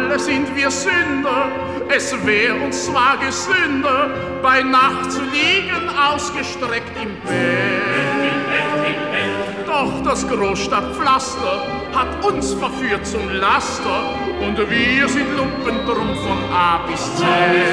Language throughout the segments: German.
alle sind wir Sünder, es wär uns zwar gesünder, bei Nacht zu liegen, ausgestreckt im Bett. Doch das Großstadtpflaster hat uns verführt zum Laster und wir sind Lumpen drum von A bis Z.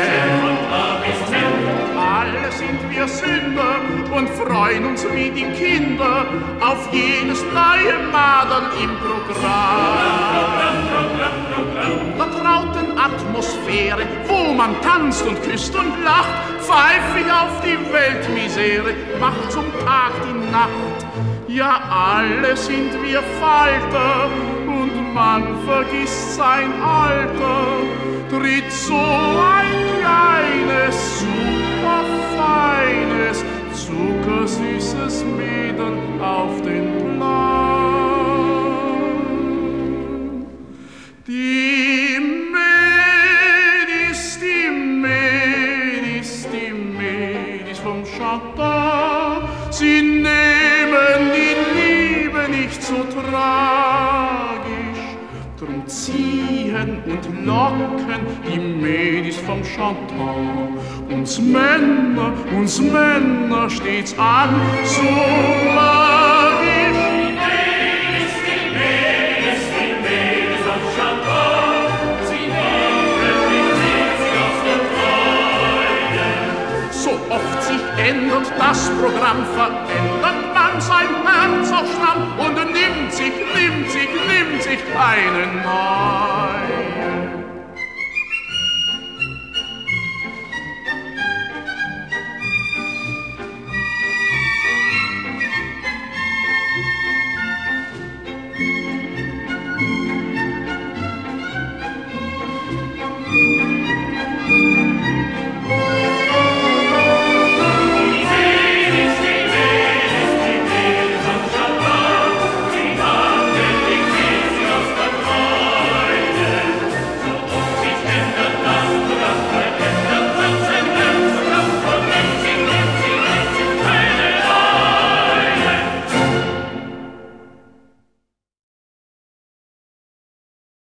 Alle sind wir Sünder und freuen uns wie die Kinder auf jedes neue Madern im Programm. Der trauten Atmosphäre, wo man tanzt und küsst und lacht, pfeif ich auf die Weltmisere, macht zum Tag die Nacht. Ja, alle sind wir Falter und man vergisst sein Alter, tritt so ein kleines, superfeines, zuckersüßes Mädel auf den Plan. Die Mädis vom Chantal, sie nehmen die Liebe nicht so tragisch, drum ziehen und locken die Mädis vom Chantal. Uns Männer stets an, so magisch. Die Mädis vom Chantal, sie nehmen die Liebe aus der Treue. So oft sich ändert das Programm, verändert man sein Herz auch stramm und nimmt sich eine neue.